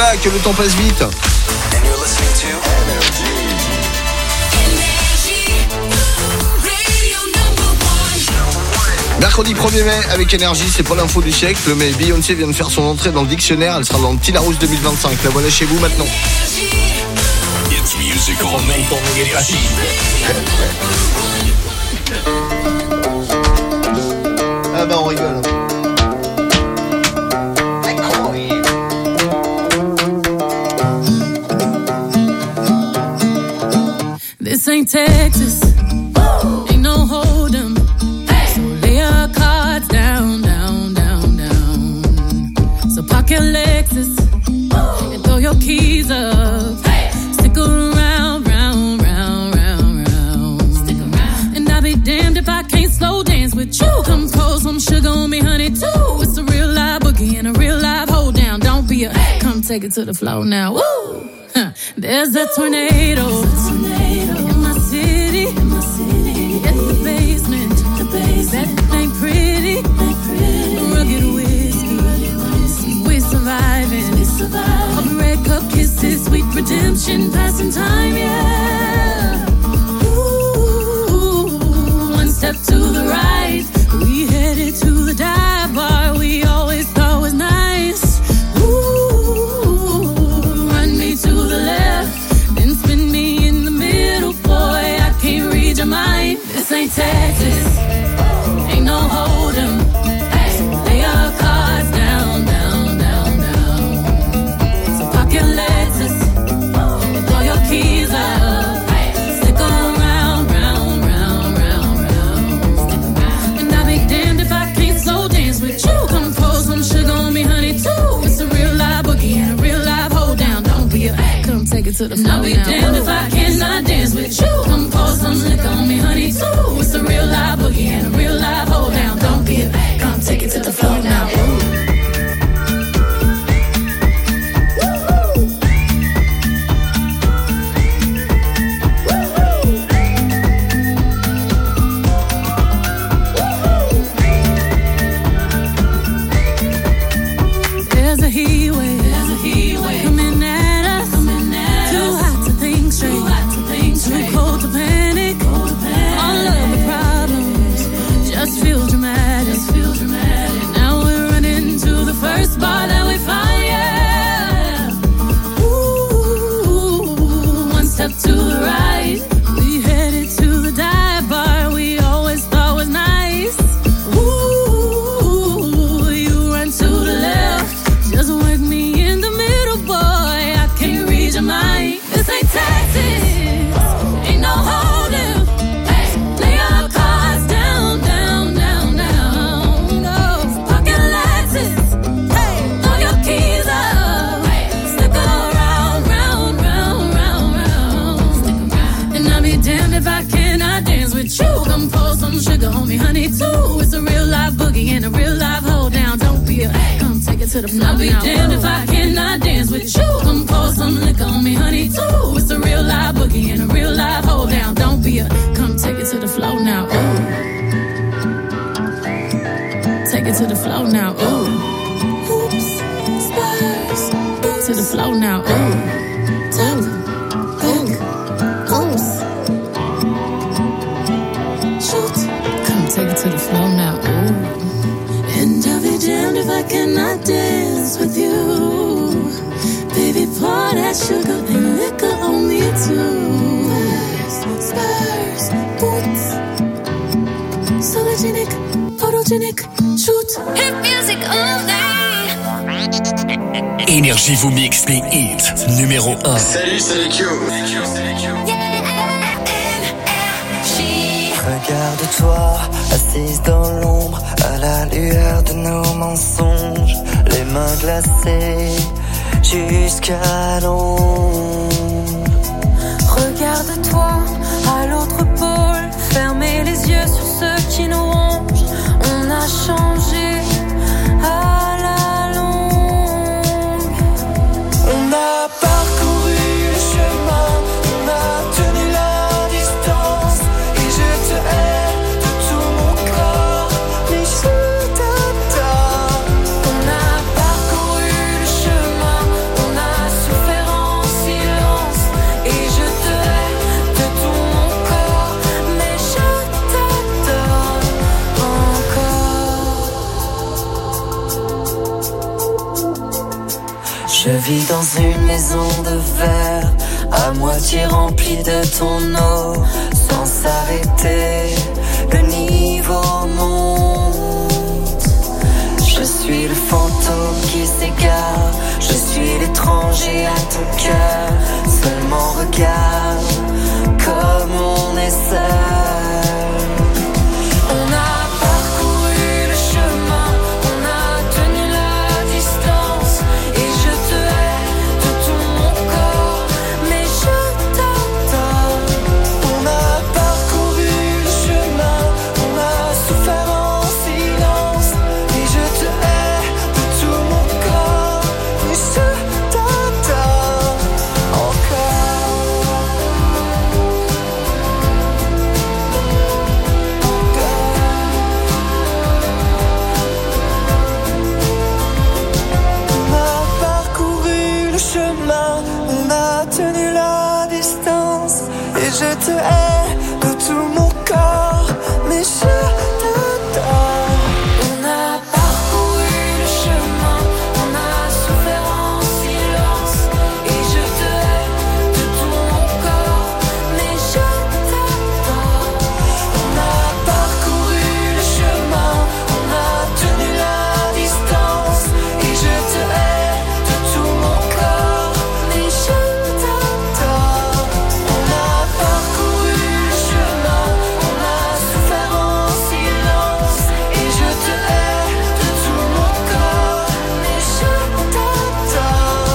que le temps passe vite. Mercredi 1er mai avec Énergie, c'est pas l'info du siècle, mais Beyoncé vient de faire son entrée dans le dictionnaire, elle sera dans le Petit Larousse 2025. La voilà chez vous maintenant. It's music only. Ah bah on rigole. This ain't Texas, ain't no hold'em. So lay your cards down, down, down, down. So park your Lexus and throw your keys up. Stick around, round, round, round, round. Stick around. And I'll be damned if I can't slow dance with you. Come pour some sugar on me, honey, too. It's a real live boogie and a real live hold down. Don't be a come take it to the floor now. Woo! There's a tornado in my city. At the basement, that ain't pretty. Rugged whiskey, we're surviving. All the red cup kisses, sweet redemption, passing time, yeah. Ooh, one step to the right, we headed to the dive bar we always thought was nice. Ooh, run me to the left, then spin me in the middle, boy, I can't read your mind. This ain't Texas, ain't no hold'em. Lay your cards down, down, down, down. So park your Lexus and throw your keys up. Stick around, round, round, round, round. And I'll be damned if I can't slow dance with you. Come pour some sugar on me, honey, too. It's a real live boogie and a real live hold down. Don't be a come take it to the floor. I'll be damned if I cannot dance with you. Come pour some liquor on me, honey, too. It's a real live boogie and a real live hold down. Don't be a come take it to the floor now. Ooh. There's a heat wave coming at us. Too hot to think straight, too cold to panic. All of the problems just feel dramatic. Now we're running to the first bar that we find, yeah. Ooh, one step to the right, we headed to the dive bar we always thought was nice. Ooh, you run to the left, just work me in the middle, boy, I can't read your mind. This ain't Texas, ain't no hold'em. Lay your cards down, down, down, down. Go, pocket Lexus, throw your keys up. Stick around, round, round, round, round. And I'll be damned if I cannot dance with you. Come pour some sugar on me, honey, too. It's a real live boogie and a real live hold down. Don't be a come take it to the floor. I'll be damned if I cannot dance with you. Come pour some liquor on me, honey, too. It's a real live boogie and a real live hold down. Don't be a come take it to the floor now. Ooh. Take it to the floor now. Ooh. Hoops, spurs, to the floor now. Ooh. Tap, hook, oops. Shoot, come take it to the floor now. Ooh. And I'll be damned if I cannot dance with you. Baby, pour that sugar and liquor on me too. Spurs, boots, sologenic, photogenic, shoot. Hit music all day. Énergie vous mixe les hits numéro 1. Salut, c'est Q. Regarde-toi, assise dans l'ombre, à la lueur de nos mensonges, les mains glacées jusqu'à l'ombre. Regarde-toi, à l'autre pôle, fermez les yeux sur ceux qui nous rongent. On a changé à la longue. On a parcouru le chemin, on a tenu la distance, et je te hais de tout mon corps, mais je t'attends. On a parcouru le chemin, on a Je vis dans une maison de verre, à moitié remplie de ton eau. Sans s'arrêter, le niveau monte. Je suis le fantôme qui s'égare, je suis l'étranger à ton cœur. Seulement regarde comme on est seul. On a parcouru le chemin, on a tenu la distance. Et je te hais de tout mon corps, mais je t'adore. On a parcouru le chemin, on a souffert en silence. Et je te hais de tout mon corps, mais je t'adore encore. On a parcouru le chemin, on a tenu la distance. Et je te hais de tout mon corps, mais je t'adore. On a parcouru le chemin, on a souffert en silence. Et je te hais de tout mon corps, mais je t'adore. On a parcouru le chemin, on a tenu la distance. Et je te hais de tout mon corps, mais je t'adore. On a parcouru le chemin, on a souffert en silence. Et je te hais de tout mon corps, mais je t'adore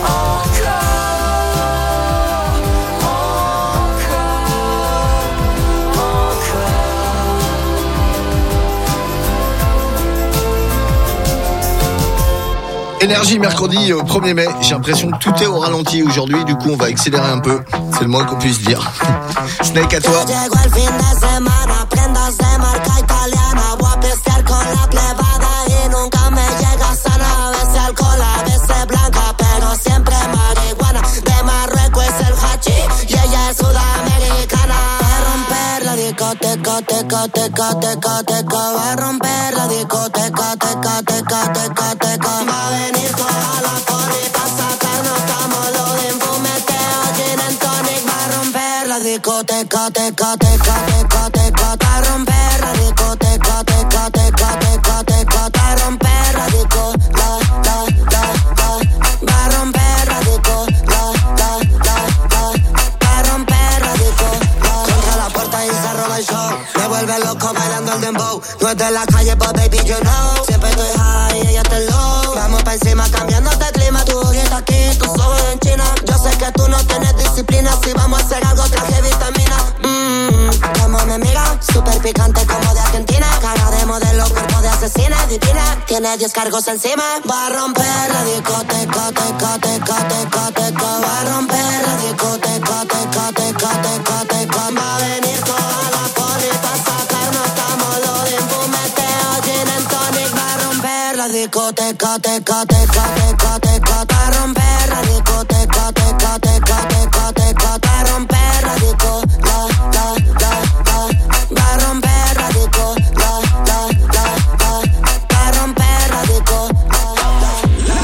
Énergie mercredi 1er mai, j'ai l'impression que tout est au ralenti aujourd'hui, du coup on va accélérer un peu, c'est le moins qu'on puisse dire. Snake à toi. Llegó el fin de semana, prendas de marca italiana. Voy a pistear con la plebada y nunca me llega sana. A veces alcohol, a veces blanca, pero siempre marihuana. De Marruecos es el hachí y ella es sudamericana. Va a romper la discoteca, teca, teca, teca, teca. Va a romper la discoteca, teca, teca, teca, teca. Va a venir toda la poli pa' sacarnos camolo de fumeteo, gin and tonic. Va a romper la discoteca, teca, teca, teca, teca. Va a romper la discoteca, teca, teca, teca, teca. Va a romper la disco, la. Va a romper la disco, la. Va a romper la disco, la. Contra la puerta y se roba el show. Me vuelve loco bailando el dembow. No es de la calle, but baby, you know. Siempre estoy high y ella está low. Vamos pa' encima cambiándote el clima. Tu ojita aquí, tus ojos en China. Yo sé que tú no tienes disciplina. Si vamos a hacer algo, traje vitamina. Como mi amiga, super picante como de Argentina. Cara de modelo, cuerpo de asesina, divina. Tiene 10 cargos encima. Va a romper la discoteca, teca, teca, teca, teca. Va a romper la discoteca, teca, teca, teca, teca. Va a venir toda la poli pa' sacarnos camolo de fumeteo, gin and tonic. Va a romper la discoteca, teca, teca, teca, teca. Va a romper la discoteca, teca, teca, teca, teca. Va a romper la disco, la. Va a romper la disco, la. Va a romper la disco, la.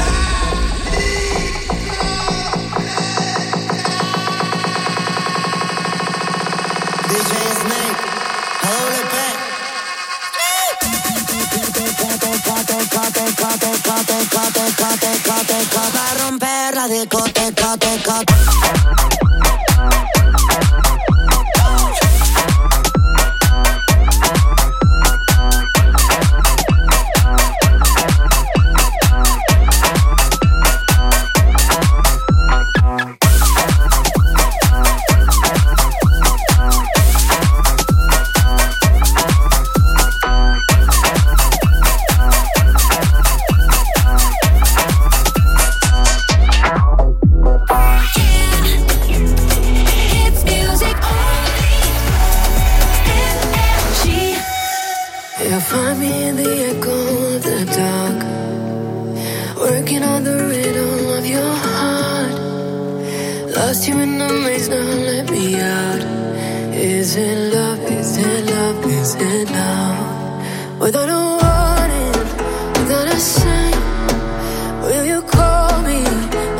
DJ Snake, WP. Va a romper la discoteca, teca. Find me in the echo of the dark, working on the rhythm of your heart. Lost you in the maze, now let me out. Is it love, is it love, is it now? Without a warning, without a sign, will you call me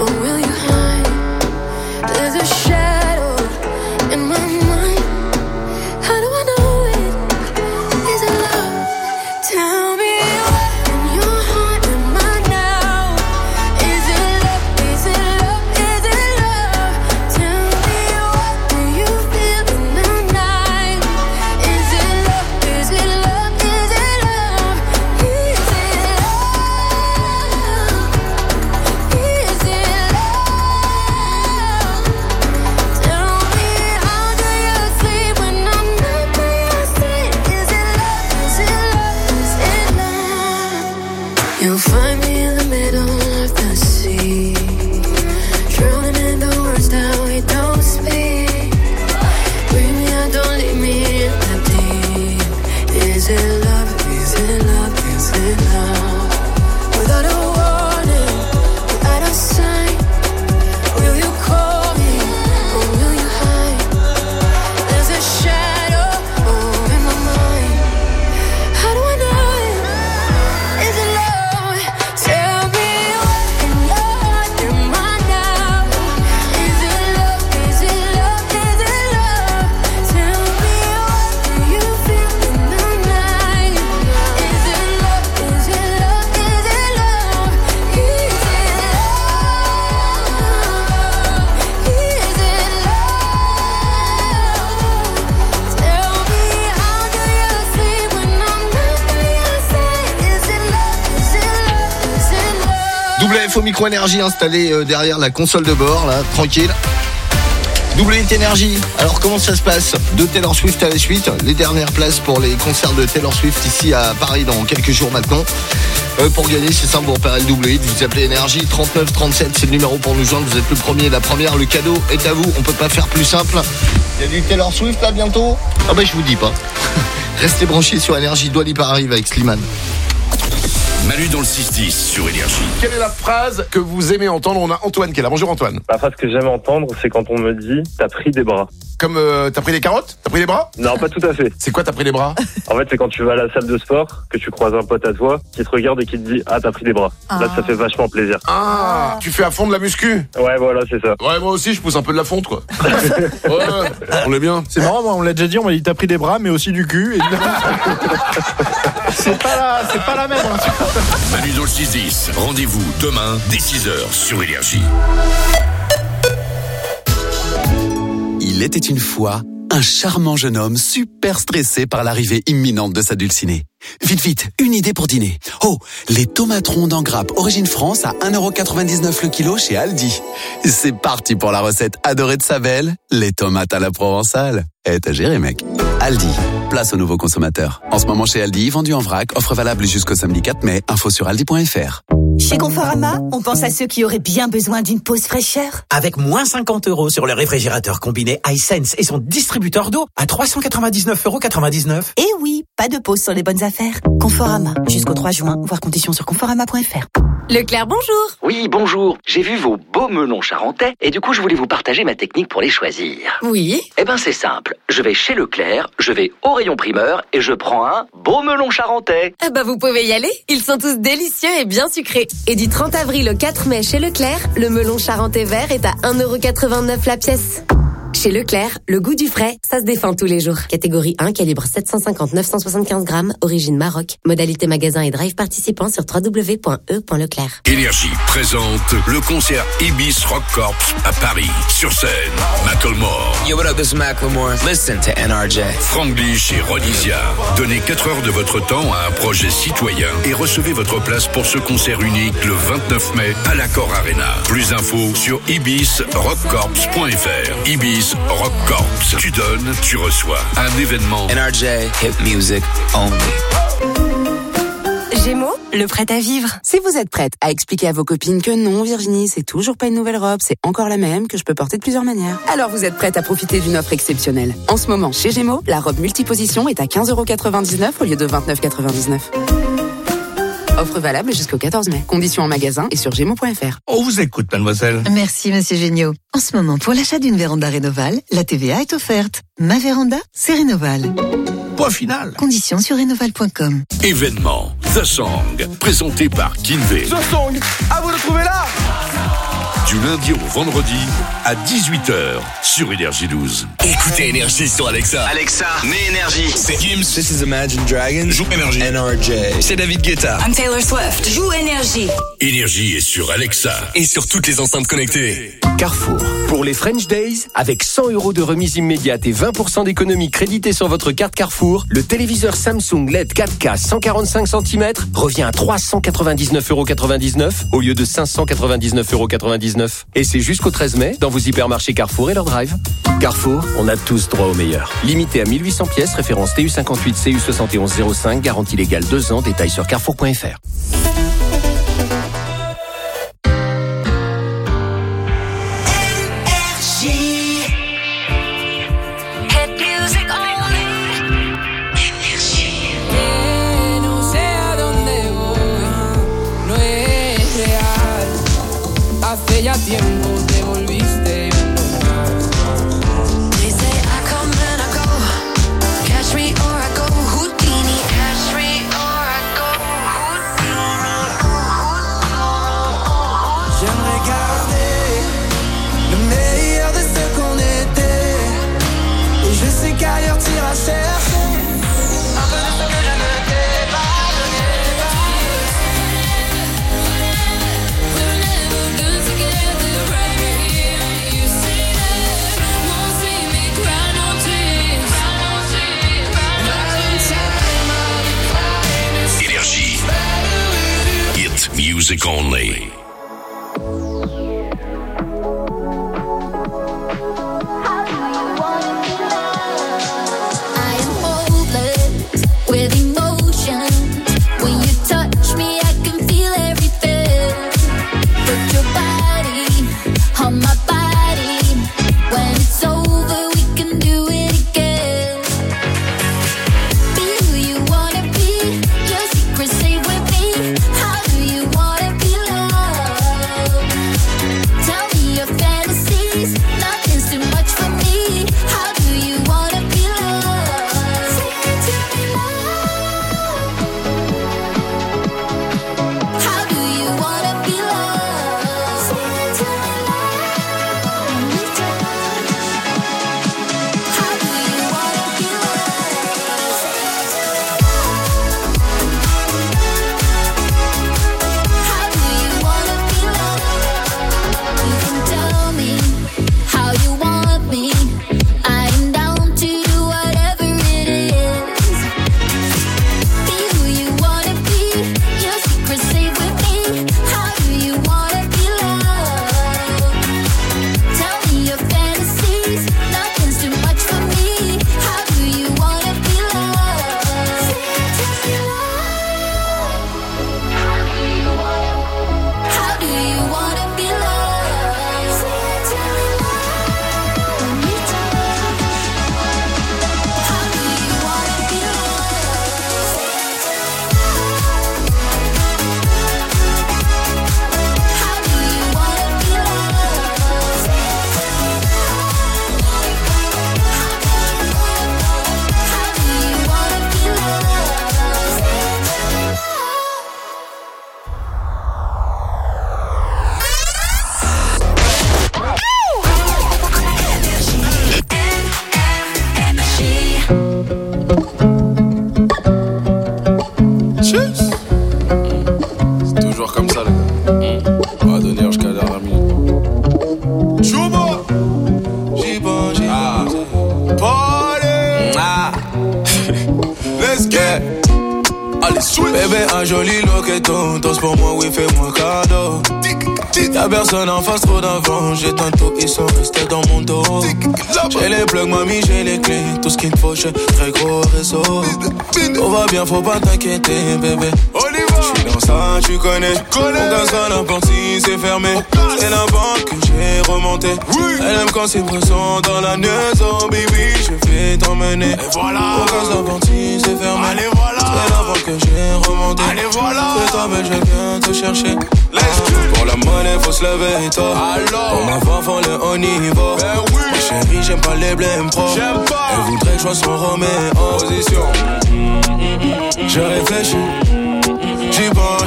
WF au micro-énergie installé derrière la console de bord, là, tranquille. Double Hit Énergie. Alors comment ça se passe? De Taylor Swift à la suite, les dernières places pour les concerts de Taylor Swift ici à Paris dans quelques jours maintenant. Pour gagner, c'est simple, vous repérez le Double Hit, vous appelez Énergie 39 37, c'est le numéro pour nous joindre, vous êtes le premier, la première, le cadeau est à vous, on peut pas faire plus simple. Il y a du Taylor Swift là bientôt? Ah bah je vous dis pas. Restez branchés sur Énergie, Dua Lipa arrive avec Slimane. Manu dans le 6-10 sur Énergie. Quelle est la phrase que vous aimez entendre? On a Antoine qui est là. Bonjour Antoine. La phrase que j'aime entendre, c'est quand on me dit « t'as pris des bras ». Comme t'as pris des carottes? T'as pris des bras? Non, pas tout à fait. C'est quoi t'as pris des bras? En fait, c'est quand tu vas à la salle de sport, que tu croises un pote à toi, qui te regarde et qui te dit « ah, t'as pris des bras ». Là, ça fait vachement plaisir. Ah, tu fais à fond de la muscu? Ouais, voilà, c'est ça. Ouais, moi aussi, je pousse un peu de la fonte, quoi. Ouais, on est bien. C'est marrant, moi, on l'a déjà dit, on m'a dit t'as pris des bras, mais aussi du cul. Et... c'est pas la même. Hein. Manu dans le 6-10. Rendez-vous demain dès 6h sur Énergie. Il était une fois un charmant jeune homme super stressé par l'arrivée imminente de sa dulcinée. Vite, une idée pour dîner. Oh, les tomates rondes en grappe origine France à 1,99€ le kilo chez Aldi. C'est parti pour la recette adorée de sa belle, les tomates à la provençale. T'as géré, mec. Aldi, place aux nouveaux consommateurs. En ce moment chez Aldi, vendu en vrac, offre valable jusqu'au samedi 4 mai, info sur aldi.fr. Chez Conforama, on pense à ceux qui auraient bien besoin d'une pause fraîcheur. Avec moins 50€ sur le réfrigérateur combiné iSense et son distributeur d'eau à 399,99€. Et oui, pas de pause sur les bonnes affaires. Conforama, jusqu'au 3 juin, voir conditions sur conforama.fr. Leclerc, bonjour. Oui, bonjour. J'ai vu vos beaux melons charentais et du coup, je voulais vous partager ma technique pour les choisir. Oui. Eh ben, c'est simple. Je vais chez Leclerc, je vais au rayon primeur et je prends un beau melon charentais. Ah bah, vous pouvez y aller. Ils sont tous délicieux et bien sucrés. Et du 30 avril au 4 mai chez Leclerc, le melon charentais vert est à 1,89€ la pièce. Chez Leclerc, le goût du frais, ça se défend tous les jours. Catégorie 1, calibre 750-975 grammes, origine Maroc. Modalité magasin et drive participant sur www.e.leclerc. Énergie présente le concert Ibis Rock Corps à Paris. Sur scène, Macklemore. Yo, what up, this is Macklemore. Listen to NRJ. Franglish et Ronisia. Donnez 4 heures de votre temps à un projet citoyen et recevez votre place pour ce concert unique le 29 mai à l'Accor Arena. Plus d'infos sur ibisrockcorps.fr. Ibis Rock Corps. Tu donnes, tu reçois. Un événement. NRJ, hip music only. Gémeaux, le prêt à vivre. Si vous êtes prête à expliquer à vos copines que non, Virginie, c'est toujours pas une nouvelle robe, c'est encore la même, que je peux porter de plusieurs manières, alors vous êtes prête à profiter d'une offre exceptionnelle. En ce moment, chez Gémeaux, la robe multiposition est à 15,99€ au lieu de 29,99€. Offre valable jusqu'au 14 mai. Conditions en magasin et sur gémeaux.fr. On vous écoute, mademoiselle. Merci, monsieur Géniaud. En ce moment, pour l'achat d'une véranda Rénoval, la TVA est offerte. Ma véranda, c'est Rénoval. Point final. Conditions sur rénoval.com. Événement The Song, présenté par Kinvey. The Song, à vous de trouver là. Du lundi au vendredi à 18h sur Énergie 12. Écoutez Énergie sur Alexa. Alexa, mets Énergie. C'est Gims. This is Imagine Dragons. Joue Énergie. NRJ. C'est David Guetta. I'm Taylor Swift. Joue Énergie. Énergie est sur Alexa et sur toutes les enceintes connectées. Carrefour. Pour les French Days, avec 100€ de remise immédiate et 20% d'économie créditée sur votre carte Carrefour, le téléviseur Samsung LED 4K 145 cm revient à 399,99€ au lieu de 599,99€. Et c'est jusqu'au 13 mai dans vos hypermarchés Carrefour et leur drive. Carrefour, on a tous droit au meilleur. Limité à 1800 pièces, référence TU58 CU7105, garantie légale 2 ans, détails sur carrefour.fr. Hace ya tiempo te volviste uno más. They say I come and I go, catch me or I go Houdini, catch me or I go Houdini. J'aimerais garder le meilleur de ce qu'on était, et je sais qu'ailleurs t'iras chercher un peu de ce que je ne t'ai pas donné. Énergie. Hit music only. Yeah. Allez, switch. Bébé, un joli loqueton. Danse pour moi, oui, fais-moi cadeau. Y'a personne en face, trop d'avant. J'ai tantôt, ils sont restés dans mon dos. J'ai les plugs, mamie, j'ai les clés. Tout ce qu'il me faut, j'ai très gros réseau. Tout va bien, faut pas t'inquiéter, bébé. J'suis dans ça, tu connais. On casse à la porte si c'est fermé. C'est la banque que j'ai remonté. Elle aime quand c'est présent dans la maison, baby. Je vais t'emmener. On casse la porte si c'est fermé. Allez, voilà. C'est la banque que j'ai remonté. Allez, voilà. Fais-toi belle, je viens te chercher. Pour la monnaie, faut se lever tôt. Pour ma femme, faut le haut niveau. Ma chérie, j'aime pas les blèmes pro. Elle voudrait que je sois son Roméo. Position. Je réfléchis. J'y pense.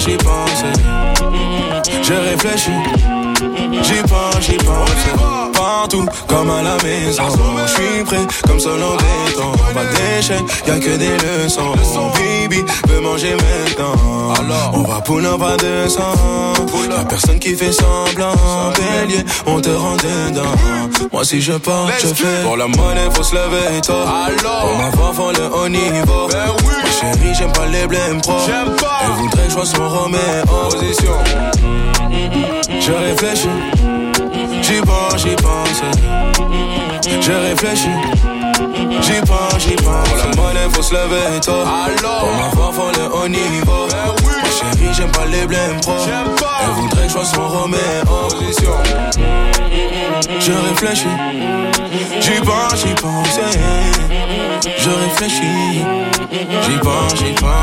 Je réfléchis. J'y pense. Partout, comme à la maison. J'suis prêt, comme seul en béton. Pas d'échec, y'a que des leçons. Baby, veut manger maintenant. On va pouler pas de sang. Y'a personne qui fait semblant. Bélier, on te rend dedans. Moi si je pars, je fais. Pour la monnaie, faut se lever tôt. Pour ma femme, faut le haut niveau. Ma chérie, j'aime pas les blèmes pro. Elle voudrait que je sois son Roméo. Position. Je réfléchis. J'y pense. Je réfléchis. J'y pense. Pour la monnaie, faut se lever tôt. Pour ma femme, faut le haut niveau. Ma chérie, j'aime pas les blèmes pro. Elle voudrait que je sois son Roméo. Position. Je réfléchis. J'y pense. Je réfléchis. J'y pense.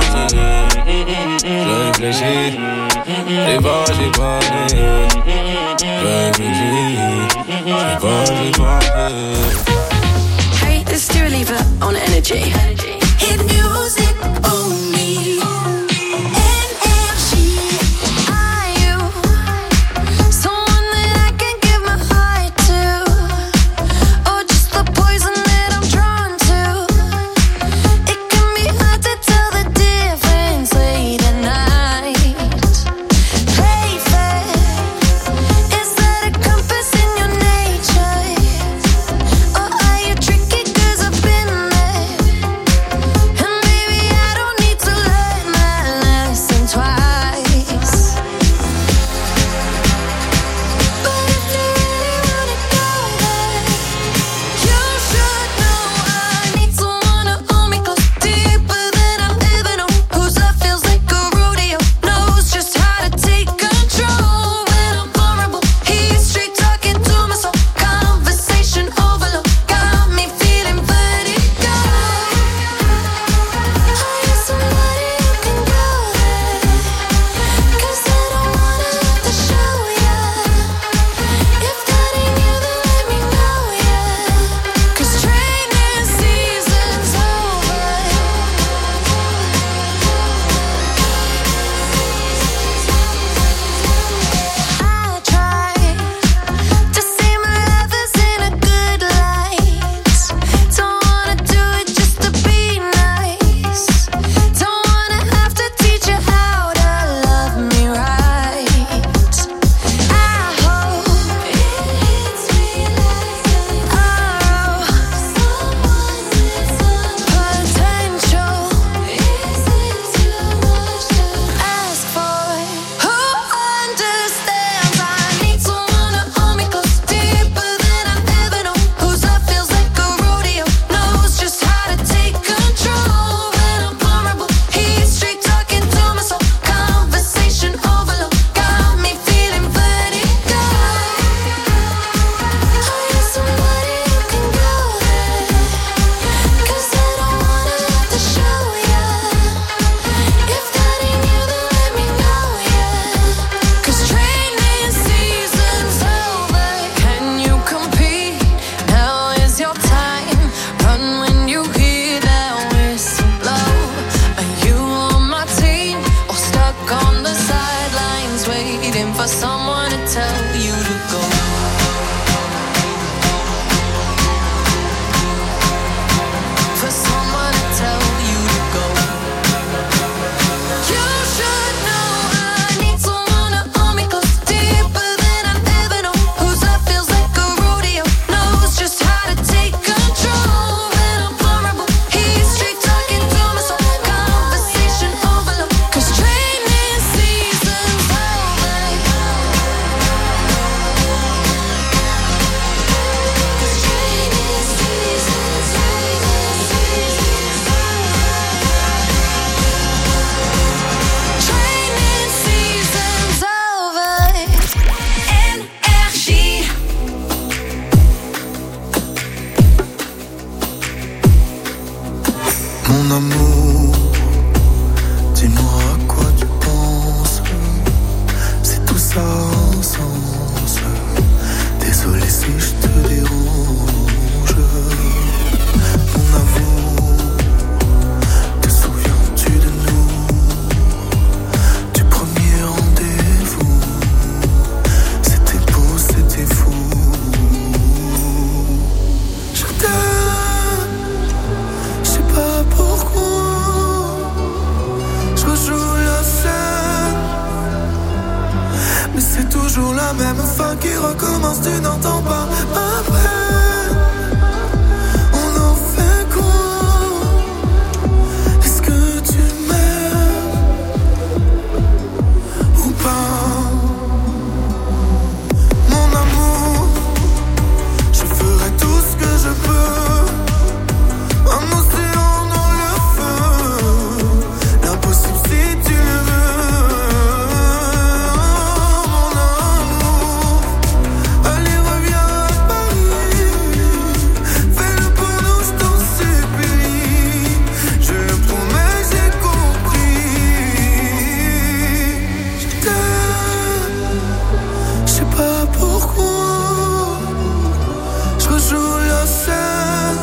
Je réfléchis. J'y pense. Hey, this is Dua Lipa on Energy. Hit music only. Energy. Are you someone that I can give my heart to? Or just the poison that I'm drawn to? It can be hard to tell the difference late at night. Play fair. Is that a compass in your nature? Or are you tricky 'cause I've been there? amour, dis-moi à quoi tu penses. C'est tout ça sans sens. Désolé si je te dérange. Mon amour, te souviens-tu de nous? Du premier rendez-vous. C'était beau, c'était fou. Je t'aime, je sais pas pourquoi. Je rejoue la scène, mais c'est toujours la même fin qui recommence. Tu n'entends pas ma peine. On en fait quoi? Est-ce que tu m'aimes ou pas? Mon amour, je ferai tout ce que je peux. Un océan dans le feu, l'impossible si tu le veux. Mon amour, allez reviens à Paris. Fais-le pour nous, je t'en supplie. Je le promets, j'ai compris. Je t'aime, je sais pas pourquoi. Je rejoue la scène,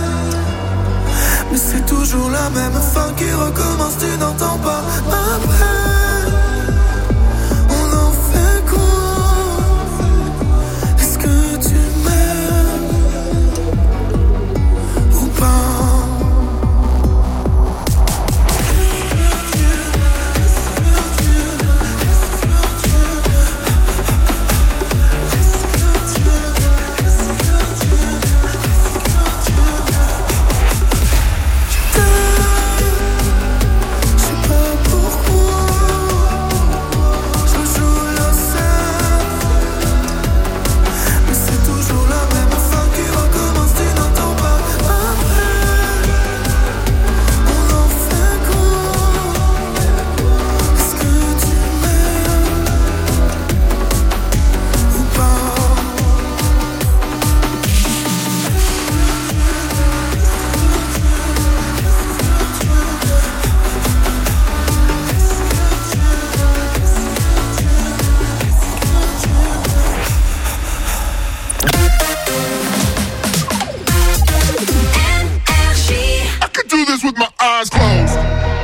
mais c'est toujours la même fin qui recommence. Tu n'entends pas ma peine. On en fait quoi? Est-ce que tu m'aimes ou pas? Je sais pas pourquoi. Je joue la scène, mais c'est toujours la même fin qui recommence. Tu n'entends pas ma peine. On en fait quoi? Est-ce que tu m'aimes ou pas? I could do this with my eyes closed.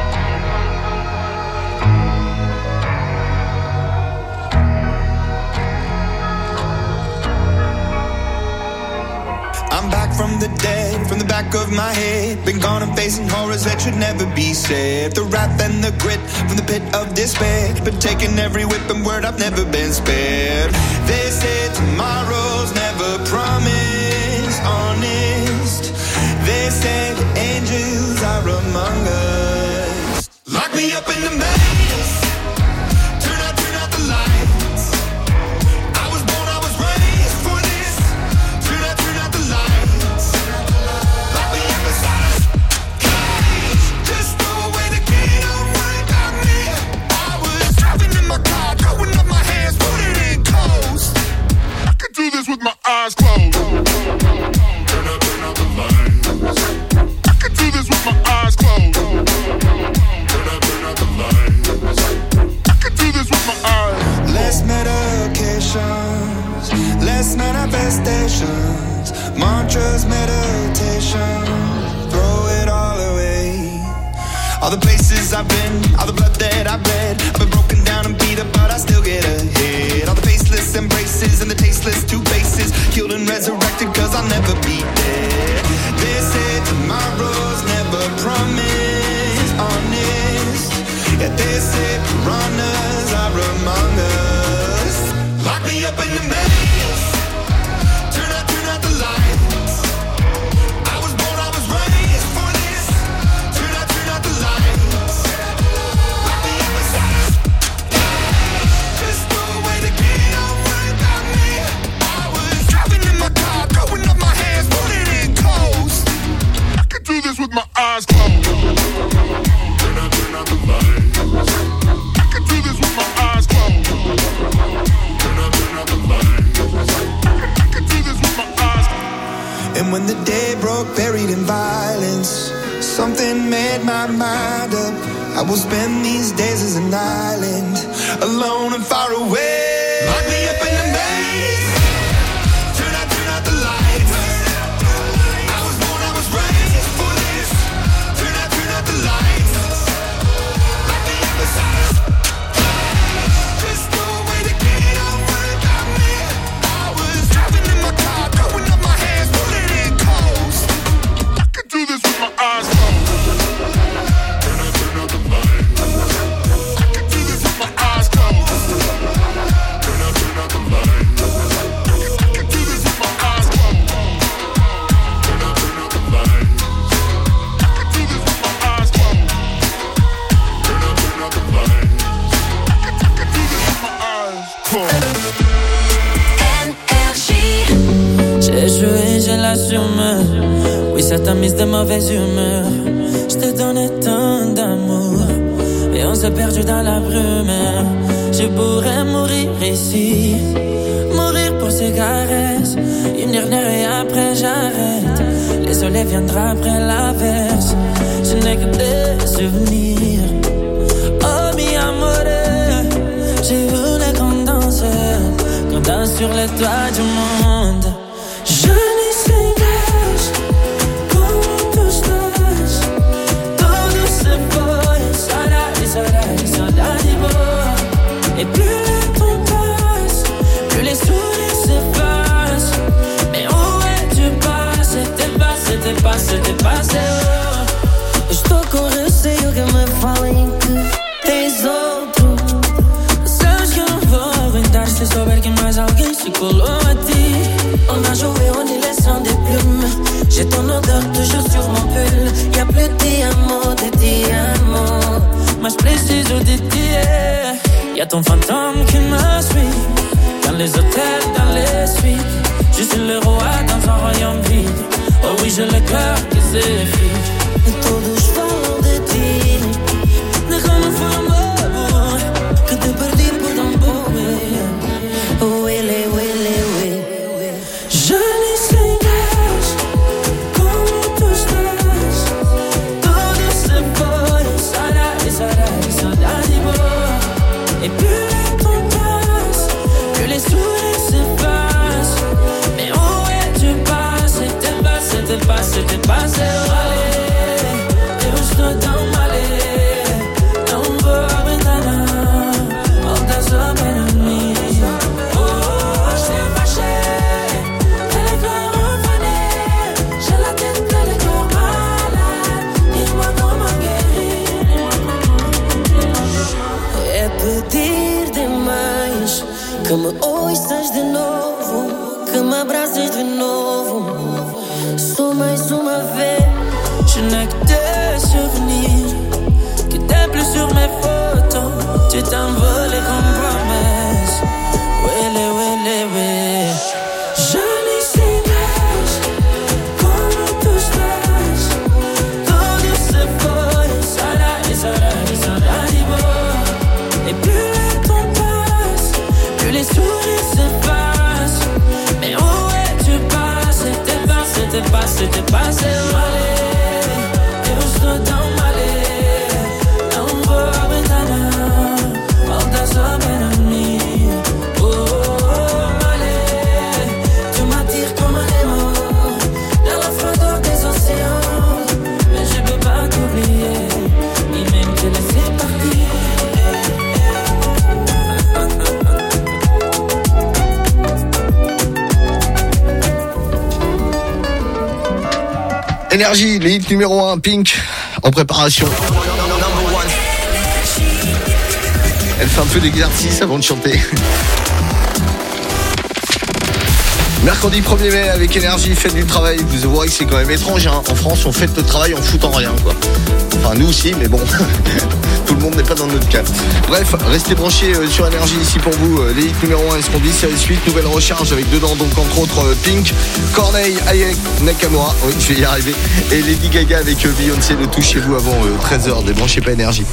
I'm back from the dead, from the back of my head. Been gone and facing horrors that should never be said. The wrath and the grit from the pit of despair. Been taking every whip and word, I've never been spared. They say tomorrow's never promised, honest. They say the angels are among us. Lock me up in the maze. Turn out the lights. I was born, I was raised for this. Turn out the lights. Lock me up inside a cage. Just throw away the key, don't worry about me. I was driving in my car, throwing up my hands, putting it close. I could do this with my eyes closed. Turn out the lights. I could do this with my eyes closed. Turn out the lights. I could do this with my eyes. Less medications, less manifestations, mantras, meditation, throw it all away. All the places I've been, all the blood that I've bled, I've been broken down and beat up, but I still get ahead. All the faceless embraces and the tasteless two faces, killed and resurrected, cause I'll never be dead. They say tomorrow's never promised, honest. Yet they say piranhas are among us. Lock me up in the maze. Turn out the lights. I was born, I was raised for this. Turn out the lights. Lock me up inside a cage. Just throw away the key, don't worry about me. I was driving in my car, throwing up my hands, putting Something made my mind up. I will spend these days as an island, alone and far away. Lock me up in a maze. Turn out the lights. I was born, I was raised for this. Turn out the lights. Lock me up inside. There's no way to get over without me. I was driving in my car, throwing up my hands, pulling in coast. I could do this with my eyes closed. J'ai joué, j'ai l'assume. Oui, ça t'a mise de mauvaise humeur. Je te donnais tant d'amour et on s'est perdu dans la brume. Je pourrais mourir ici, mourir pour ces caresses. Une dernière et après j'arrête. Le soleil viendra après l'averse. Je n'ai que des souvenirs. Oh mi amore, je voulais qu'on danse sur les toits du monde. Je n'y sais pas comment tout se passe. Todo se pone, saudade boa. Et plus le temps passe, plus les sourires s'effacent. Mais où es-tu passé? C'était passé. Estou com receio que me falem que tens outro. Sabes que eu não vou aguentar se souber que mais alguém se colou a ti. On a joué, on est laissant des plumes. J'ai ton odeur toujours sur mon pull. Y'a plus de ti amo, mas preciso de ti. Y'a ton fantôme qui me suit dans les hôtels, dans les suites. Je suis le roi dans un royaume vide. Oh oui, j'ai le cœur qui s'effrite. E todos falam de ti, de como foi amor que te perdi por tão pouco. Oh, ele. Je n'y sais pas como tu estás. Todo se pone, saudade boa. Et plus le temps passe, plus les sourires s'effacent. Mais où es-tu passé? C'était passé. Eu estou tão mal, não vou aguentar não. Volta sobre mim. Oh, je fâché, le cœur enfané. J'ai la tête pleine de corps malade. Dis-moi comment guérir. É pedir demais que me ouças de novo, que me abraces de novo. Só mais uma vez. Je n'ai que des souvenirs qui t'es plus sur mes photos. Tu t'envoles comme promesse. Oui. Je n'y sais pas comment tout se passe. Todo se pone, saudade boa. Et plus le temps passe, plus les sourires s'effacent. Mais où es-tu passé? C'était passé. Eu estou tão mal, não vou aguentar não. Volta sobre mim. Oh, malé, tu m'attires comme un démon dans la froideur des océans. Mais je peux pas t'oublier, ni même te laisser partir. Énergie, le hit numéro 1, Pink, en préparation. Elle fait un peu d'exercice avant de chanter. Mercredi 1er mai avec Énergie, fête du travail. Vous voyez que c'est quand même étrange, hein. En France, on fête le travail en foutant rien, quoi. Enfin, nous aussi, mais bon, tout le monde n'est pas dans notre cas. Bref, restez branchés sur Énergie ici pour vous. Les hits numéro 1 et ce qu'on dit, c'est la suite. Nouvelle recharge avec dedans, donc entre autres Pink, Corneille, Ayek, Nakamura, oui, je vais y arriver, et Lady Gaga avec Beyoncé. Le tout chez vous avant 13h. Débranchez pas Énergie.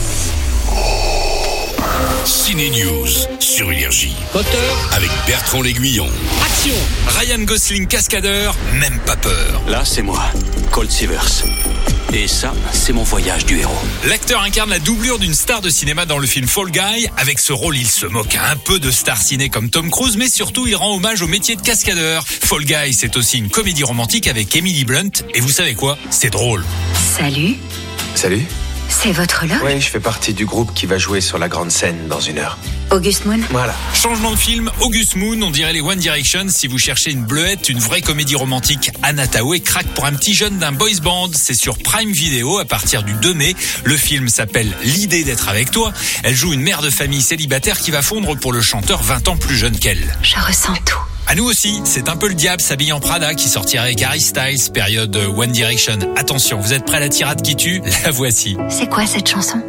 Ciné News sur Énergie. Avec Bertrand L'Aiguillon. Action! Ryan Gosling cascadeur, même pas peur. Là, c'est moi, Colt Seavers. Et ça, c'est mon voyage du héros. L'acteur incarne la doublure d'une star de cinéma dans le film Fall Guy. Avec ce rôle, il se moque un peu de stars ciné comme Tom Cruise, mais surtout, il rend hommage au métier de cascadeur. Fall Guy, c'est aussi une comédie romantique avec Emily Blunt. Et vous savez quoi ? C'est drôle. Salut, Salut. c'est votre loge Oui, je fais partie du groupe qui va jouer sur la grande scène dans 1 heure. Auguste Moon. Voilà. Changement de film, August Moon, on dirait les One Direction. Si vous cherchez une bleuette, une vraie comédie romantique, Anna Thaoué craque pour un petit jeune d'un boys band. C'est sur Prime Video à partir du 2 mai. Le film s'appelle L'idée d'être avec toi. Elle joue une mère de famille célibataire qui va fondre pour le chanteur 20 ans plus jeune qu'elle. Je ressens tout. À nous aussi, c'est un peu le diable s'habille en Prada qui sortira avec Harry Styles, période One Direction. Attention, vous êtes prêts à la tirade qui tue ? La voici. C'est quoi cette chanson?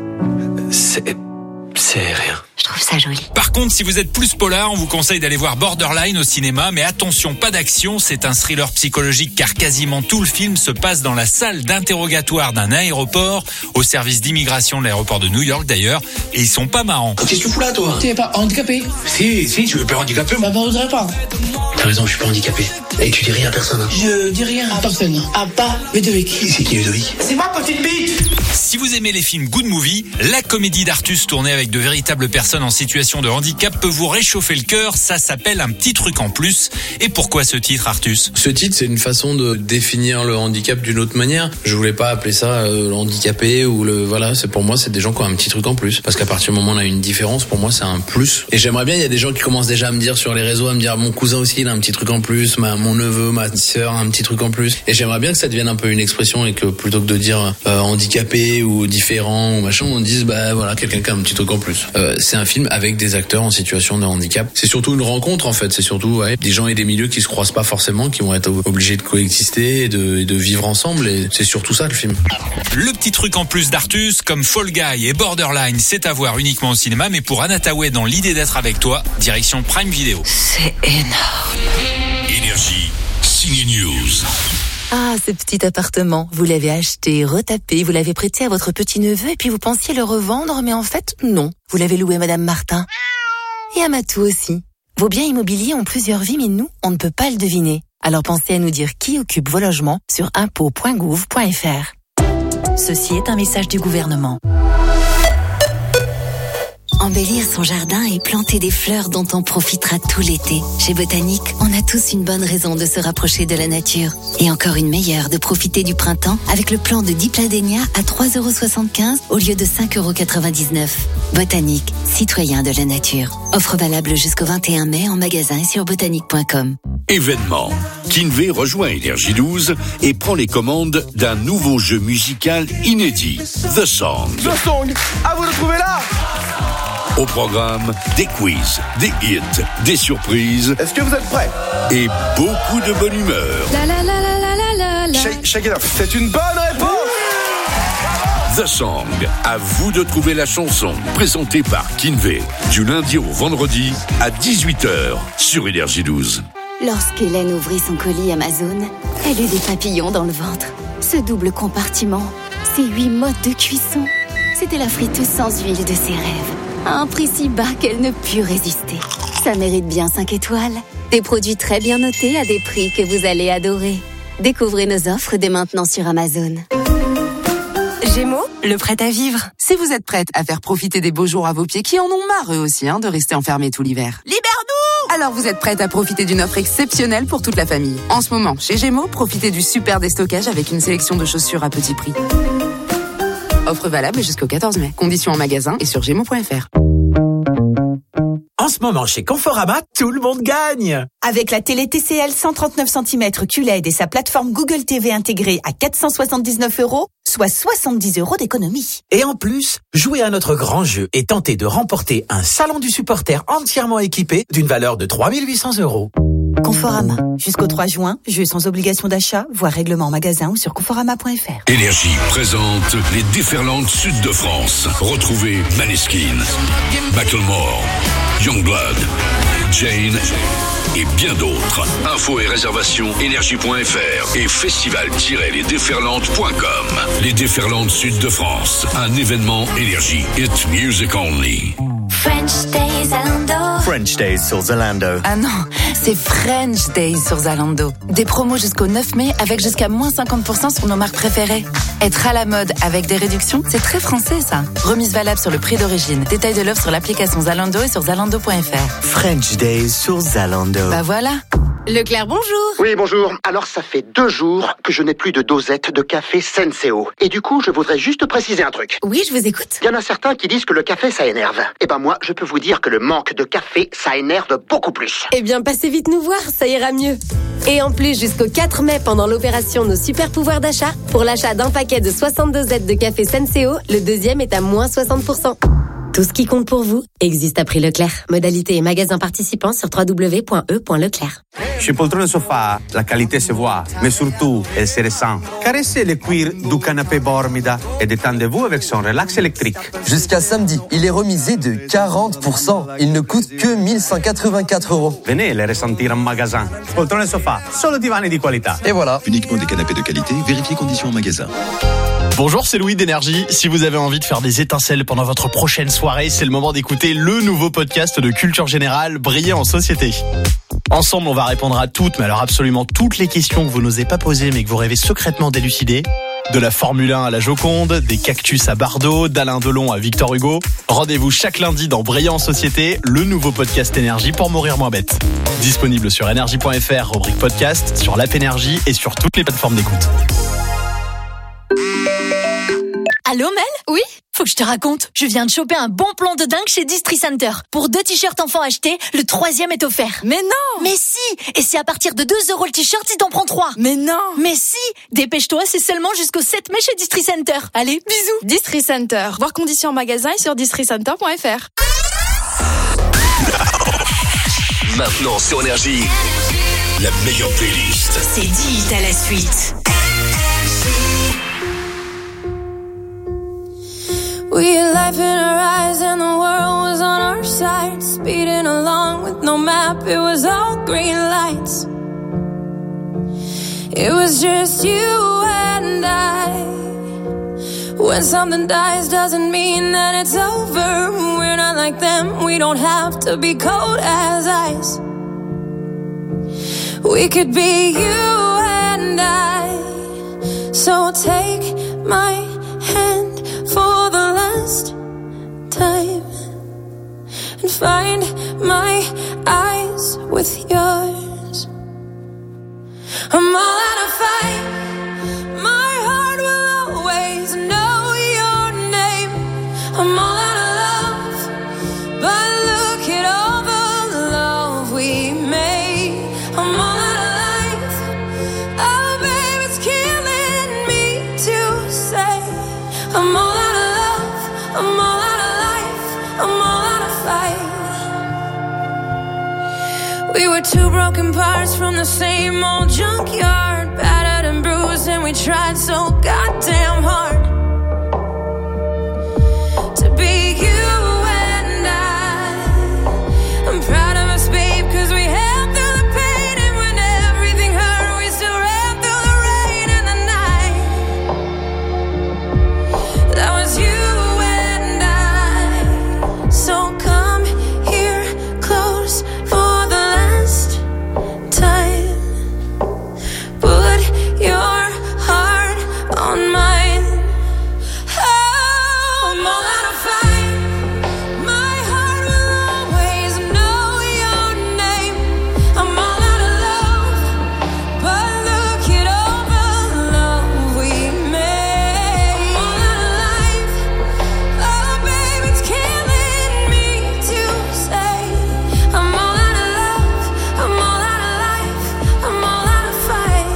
C'est rien. Je trouve ça joli. Par contre, si vous êtes plus polar, on vous conseille d'aller voir Borderline au cinéma. Mais attention, pas d'action, c'est un thriller psychologique car quasiment tout le film se passe dans la salle d'interrogatoire d'un aéroport, au service d'immigration de l'aéroport de New York d'ailleurs. Et ils sont pas marrants. Qu'est-ce que tu fous là, toi? Tu n'es pas handicapé? Si, tu veux pas handicapé? Bah, voudrais pas. T'as raison, je suis pas handicapé. Et tu dis rien à personne, hein? Je dis rien à personne. À pas Ludovic. C'est qui Ludovic? C'est ma petite bite! Si vous aimez les films Good Movie, la comédie d'Artus tournée avec de véritables personnes en situation de handicap peut vous réchauffer le cœur. Ça s'appelle Un petit truc en plus. Et pourquoi ce titre, Artus? Ce titre, c'est une façon de définir le handicap d'une autre manière. Je voulais pas appeler ça le handicapé ou le... Voilà, c'est pour moi, c'est des gens qui ont un petit truc en plus. Parce qu'à partir du moment où on a une différence, pour moi, c'est un plus. Et j'aimerais bien, il y a des gens qui commencent déjà à me dire sur les réseaux, à me dire mon cousin aussi, il a un petit truc en plus, mon neveu, ma sœur, un petit truc en plus. Et j'aimerais bien que ça devienne un peu une expression et que plutôt que de dire handicapé ou différent ou machin, on dise bah voilà, quelqu'un qui a un petit truc en plus. C'est un film avec des acteurs en situation de handicap. C'est surtout une rencontre en fait, c'est surtout des gens et des milieux qui se croisent pas forcément, qui vont être obligés de coexister et de vivre ensemble, et c'est surtout ça le film. Le petit truc en plus d'Artus, comme Fall Guy et Borderline, c'est à voir uniquement au cinéma, mais pour Anna Thaoué dans L'idée d'être avec toi, direction Prime Video. C'est énorme. Énergie, Ciné News. Ah, ce petit appartement, vous l'avez acheté, retapé, vous l'avez prêté à votre petit-neveu et puis vous pensiez le revendre, mais en fait, non. Vous l'avez loué à Madame Martin. Et à Matou aussi. Vos biens immobiliers ont plusieurs vies, mais nous, on ne peut pas le deviner. Alors pensez à nous dire qui occupe vos logements sur impôts.gouv.fr. Ceci est un message du gouvernement. Embellir son jardin et planter des fleurs dont on profitera tout l'été. Chez Botanique, on a tous une bonne raison de se rapprocher de la nature. Et encore une meilleure de profiter du printemps avec le plan de 10 pladénias à 3,75€ au lieu de 5,99€. Botanique, citoyen de la nature. Offre valable jusqu'au 21 mai en magasin et sur botanique.com. Événement. Kinvey rejoint Énergie 12 et prend les commandes d'un nouveau jeu musical inédit, The Song. The Song, à vous de trouver là. Au programme, des quiz, des hits, des surprises. Est-ce que vous êtes prêts? Et beaucoup de bonne humeur. La la la la la la la. Shake it off. C'est une bonne réponse. The Song, à vous de trouver la chanson, présentée par Kinvey, du lundi au vendredi à 18h sur Énergie 12. Lorsqu'Hélène ouvrit son colis Amazon, elle eut des papillons dans le ventre. Ce double compartiment, ces 8 modes de cuisson, c'était la friteuse sans huile de ses rêves. À un prix si bas qu'elle ne put résister. Ça mérite bien 5 étoiles. Des produits très bien notés à des prix que vous allez adorer. Découvrez nos offres dès maintenant sur Amazon. Gémeaux, le prêt à vivre. Si vous êtes prête à faire profiter des beaux jours à vos pieds, qui en ont marre eux aussi de rester enfermés tout l'hiver. Libère-nous! Alors vous êtes prête à profiter d'une offre exceptionnelle pour toute la famille. En ce moment, chez Gémeaux, profitez du super déstockage avec une sélection de chaussures à petit prix. Offre valable jusqu'au 14 mai. Conditions en magasin et sur Gémeaux.fr. En ce moment, chez Conforama, tout le monde gagne. Avec la télé TCL 139 cm QLED et sa plateforme Google TV intégrée à 479€, soit 70€ d'économie. Et en plus, jouez à notre grand jeu et tentez de remporter un salon du supporter entièrement équipé d'une valeur de 3800€. Conforama. Jusqu'au 3 juin, jeu sans obligation d'achat, voire règlement en magasin ou sur conforama.fr. Énergie présente les déferlantes Sud de France. Retrouvez Maneskin, Macklemore, Youngblood, Jane et bien d'autres. Infos et réservations énergie.fr et festival-lesdéferlantes.com. Les déferlantes Sud de France, un événement Énergie. It's music only. French Days à Landau. French Days sur Zalando. Ah non, c'est French Days sur Zalando. Des promos jusqu'au 9 mai avec jusqu'à moins 50% sur nos marques préférées. Être à la mode avec des réductions, c'est très français ça. Remise valable sur le prix d'origine. Détail de l'offre sur l'application Zalando et sur zalando.fr. French Days sur Zalando. Bah voilà. Leclerc, bonjour. Oui, bonjour. Alors, ça fait 2 jours que je n'ai plus de dosette de café Senseo. Et du coup, je voudrais juste préciser un truc. Oui, je vous écoute. Il y en a certains qui disent que le café, ça énerve. Eh ben moi, je peux vous dire que le manque de café, ça énerve beaucoup plus. Eh bien, passez vite nous voir, ça ira mieux. Et en plus, jusqu'au 4 mai, pendant l'opération Nos Super Pouvoirs d'achat, pour l'achat d'un paquet de 60 dosettes de café Senseo, le deuxième est à moins 60%. Tout ce qui compte pour vous existe à prix Leclerc. Modalité et magasin participants sur www.e.leclerc. Chez Poltrone Sofa, la qualité se voit, mais surtout, elle se ressent. Caressez le cuir du canapé Bormida et détendez-vous avec son relax électrique. Jusqu'à samedi, il est remisé de 40%. Il ne coûte que 1184 €. Venez les ressentir en magasin. Poltrone Sofa, solo divani di qualità. Et voilà. Uniquement des canapés de qualité, vérifiez conditions en magasin. Bonjour, c'est Louis d'Énergie. Si vous avez envie de faire des étincelles pendant votre prochaine soirée, c'est le moment d'écouter le nouveau podcast de culture générale, Briller en société. Ensemble, on va répondre à toutes, mais alors absolument toutes les questions que vous n'osez pas poser, mais que vous rêvez secrètement d'élucider. De la Formule 1 à la Joconde, des cactus à Bardot, d'Alain Delon à Victor Hugo. Rendez-vous chaque lundi dans Briller en société, le nouveau podcast Énergie pour mourir moins bête. Disponible sur énergie.fr, rubrique podcast, sur l'app Énergie et sur toutes les plateformes d'écoute. Allô Mel ? Oui ? Faut que je te raconte. Je viens de choper un bon plan de dingue chez Distri Center. Pour 2 t-shirts enfants achetés, le 3e est offert. Mais non ! Mais si ! Et c'est à partir de 2 € le t-shirt si t'en prends 3. Mais non ! Mais si ! Dépêche-toi, c'est seulement jusqu'au 7 mai chez Distri Center. Allez, bisous. Distri Center. Voir conditions en magasin et sur districenter.fr. Maintenant sur Énergie, la meilleure playlist. C'est 10 hits à la suite. We had life in our eyes and the world was on our side. Speeding along with no map, it was all green lights. It was just you and I. When something dies doesn't mean that it's over. We're not like them, we don't have to be cold as ice. We could be you and I. So take my hand for the last time and find my eyes with yours. I'm all out of fight. My heart will always know your name. I'm all out of love, but look at all the love we made. I'm all out of life. Oh babe, it's killing me to say I'm all out of love, I'm all out of life, I'm all out of fight. We were 2 broken parts from the same old junkyard, battered and bruised, and we tried so goddamn hard to be you and I'm proud of us, babe, 'cause we held through the pain, and when everything hurt, we still ran through the rain and the night. That was you and I. So come here close for the last time. Put your heart on mine. Oh, I'm all out of fight. My heart will always know your name. I'm all out of love, but look at all the love we made. I'm all out of life. Oh, babe, it's killing me to say I'm all out of love, I'm all out of life, I'm all out of fight.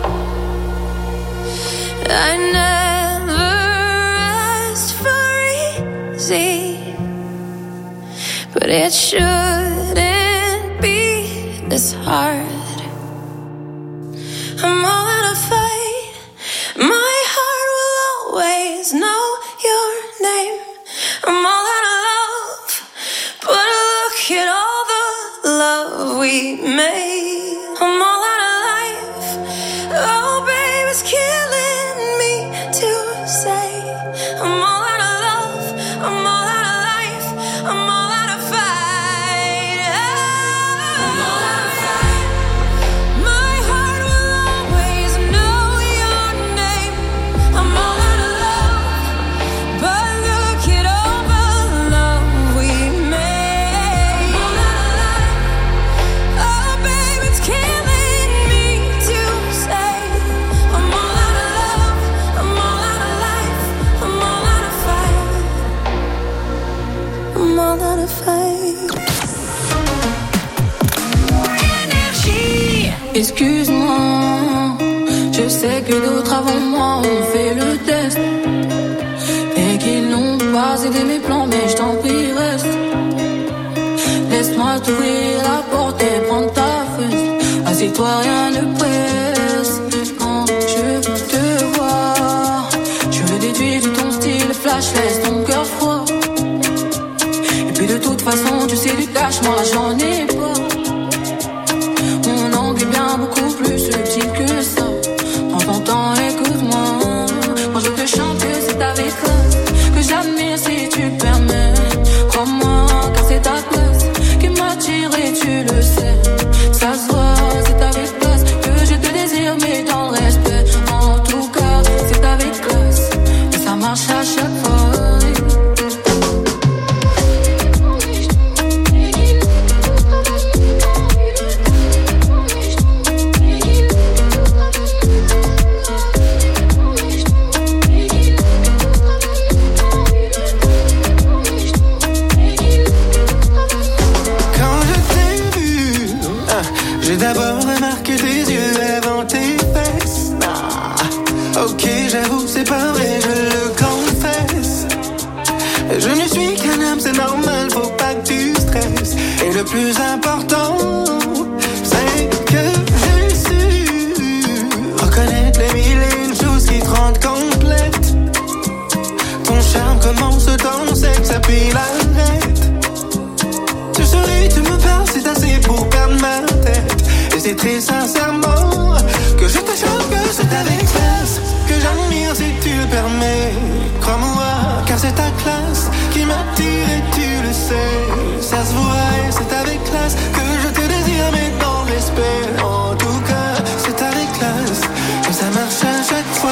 I never asked for easy, but it shouldn't be this hard. I'm all out of fight. My heart will always know your name. I'm all out of love, but look at all the love we made. I'm all out of life. Oh, babe, it's killing me to say I'm all out of love, I'm all out of life, I'm all out of fight. que d'autres avant moi ont fait le test et qu'ils n'ont pas aidé mes plans, mais je t'en prie reste. Laisse-moi t'ouvrir la porte et prendre ta fesse. Assieds-toi, rien ne presse. Quand je te vois, je le déduis de ton style flash, laisse ton cœur froid. Et puis de toute façon, tu sais du cash, moi j'en ai pas. Mon angle est bien beaucoup plus subtil que ça. Prends ton temps, écoute-moi. Moi je te chante que c'est avec classe que j'admire si tu permets. Crois-moi, car c'est ta place qui m'attire et tu le sais. Ça se voit, c'est avec classe que je te désire, mais dans le respect. En tout cas, c'est avec classe et ça marche à chaque fois. J'ai d'abord remarqué tes yeux avant tes fesses. Ah, ok, j'avoue, c'est pas vrai, je le confesse. Je ne suis qu'un homme, c'est normal, faut pas que tu stresses. Et le plus important, c'est que j'ai su reconnaître les mille et une choses qui te rendent complète. Ton charme commence dans le sexe, puis l'arrête. Tu souris, tu me parles, c'est assez pour perdre ma tête. Et c'est très sincèrement que je te chante que c'est avec classe que j'admire si tu le permets. Crois-moi, car c'est ta classe qui m'attire et tu le sais. Ça se voit et c'est avec classe que je te désire, mais dans le respect. En tout cas, c'est avec classe que ça marche à chaque fois.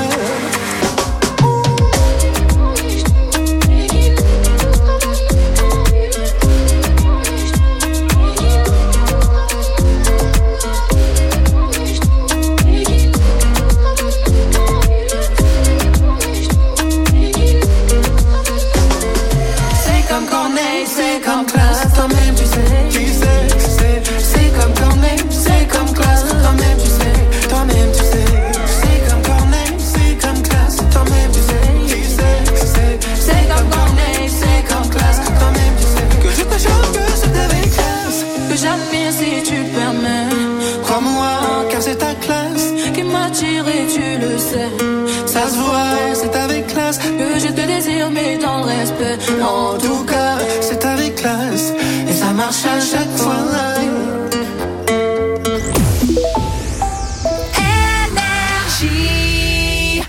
C'est comme classe, toi-même tu sais, c'est comme Corneille, c'est comme classe, toi-même tu sais, c'est comme Corneille, c'est comme classe, toi-même tu sais, c'est comme Corneille, c'est comme classe, toi-même tu sais, que je te chante que c'est avec classe, que j'admire si tu permets, crois-moi, car c'est ta classe qui m'attire et tu le sais, ça se voit, c'est avec classe, que je te désire mais dans le respect, en tout cas, c'est avec classe, et ça marche à chaque fois. Énergie.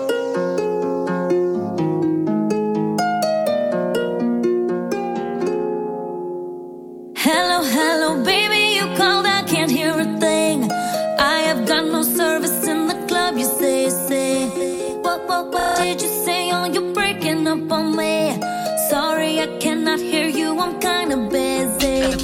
Hello, hello, baby, you called, I can't hear a thing. I have got no service in the club, you say. What did you say? Oh, you're breaking up on me. Sorry, I cannot hear you, I'm kinda busy.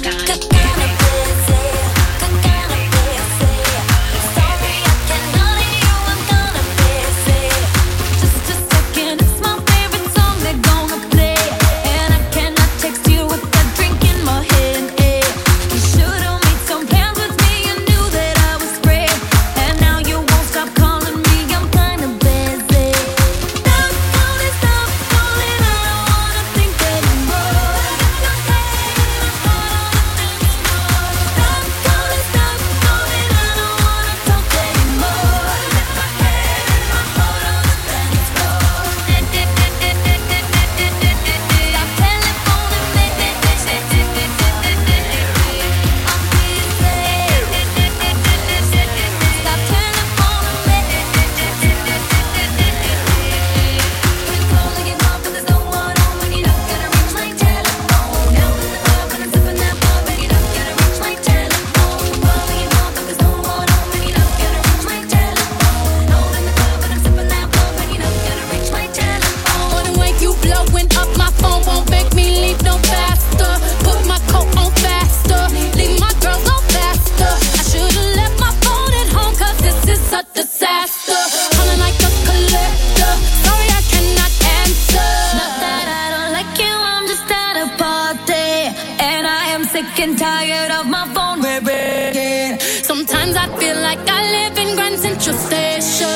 sick and tired of my phone ringing. Sometimes I feel like I live in Grand Central Station.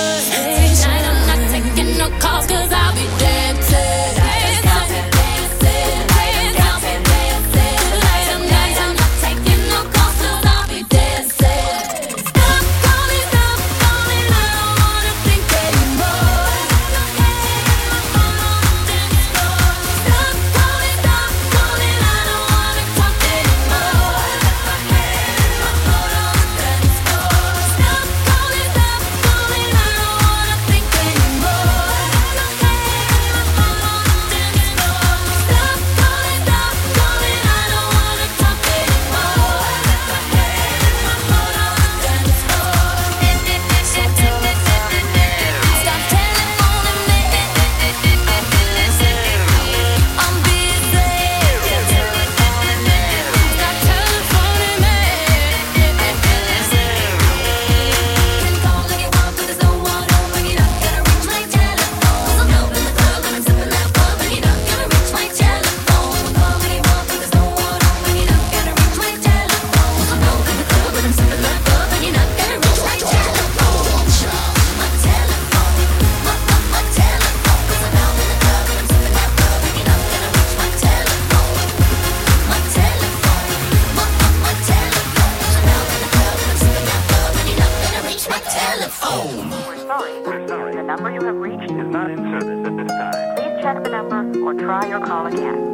Please check the number or try your call again.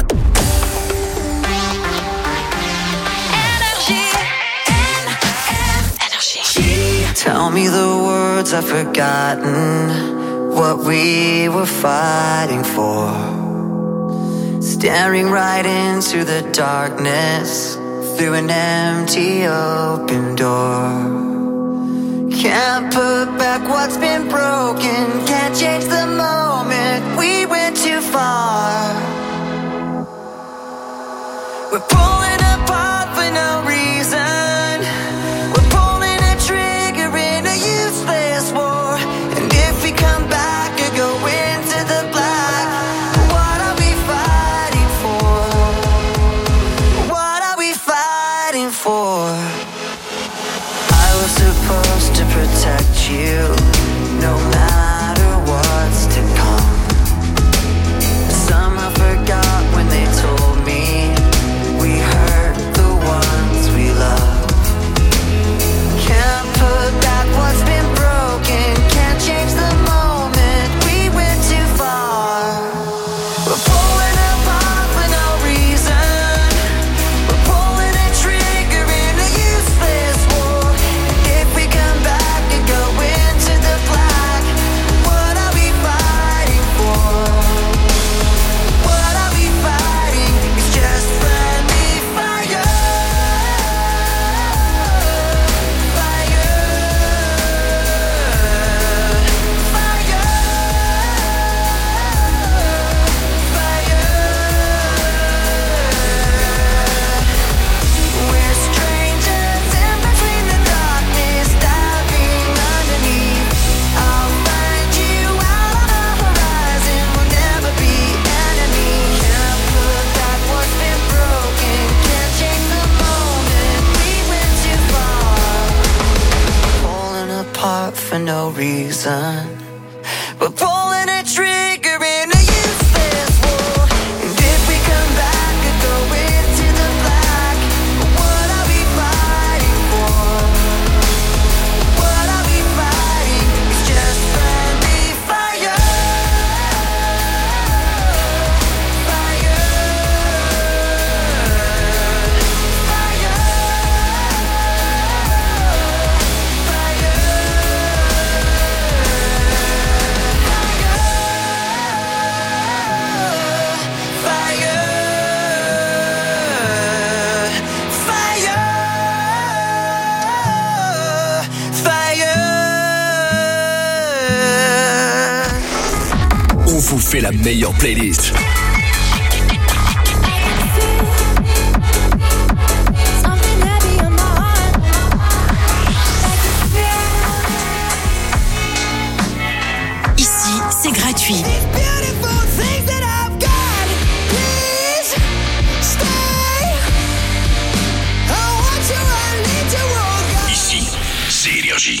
Tell me the words I've forgotten, what we were fighting for. Staring right into the darkness, through an empty open door. Can't put back what's been broken, can't change the moment, we went too far. We're pulling apart for no reason. Protect you, no matter what's to come. Somehow forgot when they told me we hurt the ones we love. Can't put back what's been broken, can't change the moment, we went too far. We're pulling apart for no reason. We're pulling a trigger in a useless war. If we come back, for no reason. We're pulling a trigger in a useless war. And if we come back and go into the black, what are we fighting for? What are we fighting? It's just friendly fire. Fire. Fire. On vous fait la meilleure playlist. Ici, c'est gratuit. Ici, c'est Énergie.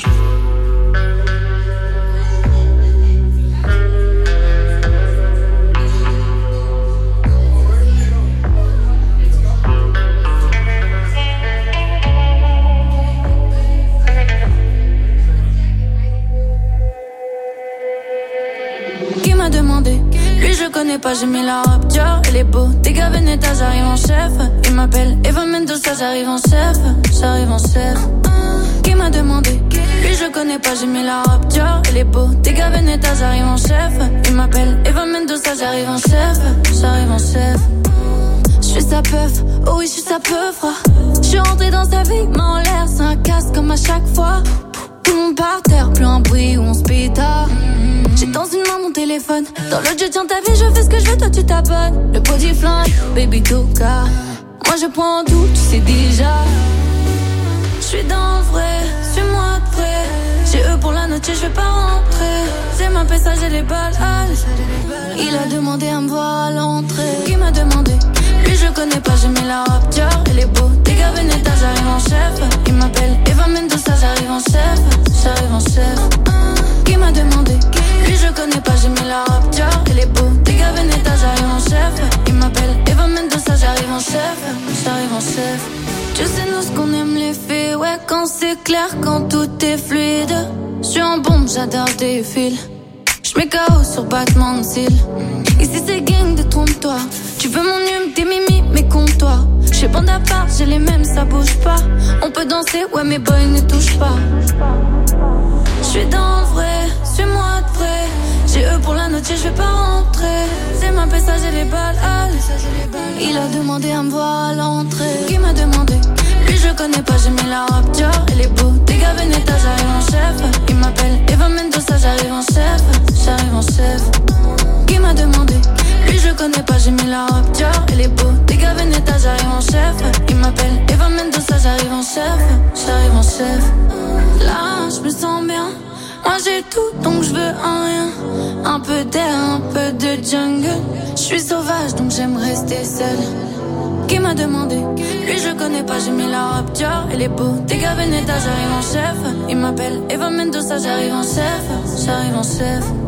Lui je connais pas, j'ai mis la robe Dior, elle est beau. Dégâts Veneta, j'arrive en chef. Il m'appelle Eva Mendoza, j'arrive en chef. J'arrive en chef. Qui m'a demandé? Lui je connais pas, j'ai mis la robe Dior, elle est beau. Dégâts Veneta, j'arrive en chef. Il m'appelle Eva Mendoza, j'arrive en chef. J'arrive en chef. J'suis sa peuf, oh oui j'suis sa peuf. J'suis rentré dans sa vie, main en l'air, c'est un casse comme à chaque fois. Tout le monde par terre, plus un bruit où on se péta. J'ai dans une main mon téléphone, dans l'autre je tiens ta vie, je fais ce que je veux, toi tu t'abonnes. Le body flingue, baby toka. Moi je prends tout, tu sais déjà. J'suis dans le vrai, suis-moi de près. J'ai eux pour la note, je vais pas rentrer. C'est ma paix, ça j'ai les balles. Il a demandé à me voir à l'entrée. Qui m'a demandé? Lui je connais pas, j'ai mis la robe Dior, elle est beau. Dégâts Veneta, j'arrive en chef. Il m'appelle Eva Mendoza, j'arrive en chef. J'arrive en chef. Qui m'a demandé? Lui je connais pas, j'ai mis la robe Dior, elle est beau. Dégâts Veneta, j'arrive en chef. Il m'appelle Eva Mendoza, j'arrive en chef. J'arrive en chef. Tu sais nous ce qu'on aime les filles, ouais quand c'est clair, quand tout est fluide. J'suis en bombe, j'adore tes fils. J'mets KO sur battement de cils. Ici c'est gang, détrompe-toi. Tu veux mon hume, tes mimi, mais compte-toi. J'sais bande à part, j'ai les mêmes, ça bouge pas. On peut danser, ouais mais boy ne touche pas. J'suis dans le vrai, suis-moi de près. J'ai eux pour la note, je vais pas rentrer. C'est ma pesta, j'ai les balles, allez. Il a demandé à me voir à l'entrée. Qui m'a demandé? Lui je connais pas, j'ai mis la robe Dior. Elle est beau, des gars Veneta, j'arrive en chef. Il m'appelle Eva Mendoza, j'arrive en chef. J'arrive en chef. Qui m'a demandé? Lui je connais pas, j'ai mis la robe Dior. Elle est beau, des gars Veneta, j'arrive en chef. Il m'appelle Eva Mendoza, j'arrive en chef. J'arrive en chef. Là je me sens bien. Moi j'ai tout donc je veux un rien. Un peu d'air, un peu de jungle. Je suis sauvage donc j'aime rester seule. Qui m'a demandé? Lui je connais pas, j'ai mis la robe Dior. Elle est beau, des gars Veneta, j'arrive en chef. Il m'appelle Eva Mendoza, j'arrive en chef. J'arrive en chef.